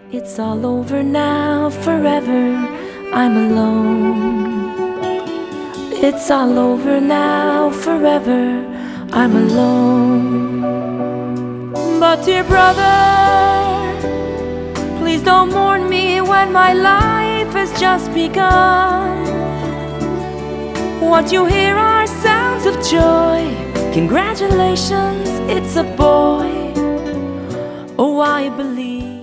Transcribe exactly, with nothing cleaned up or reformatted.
It's all over now, forever, I'm alone. It's all over now, forever, I'm alone. But dear brother, please don't mourn me when my life has just begun. What you hear are sounds of joy. Congratulations, it's a boy. Oh, I believe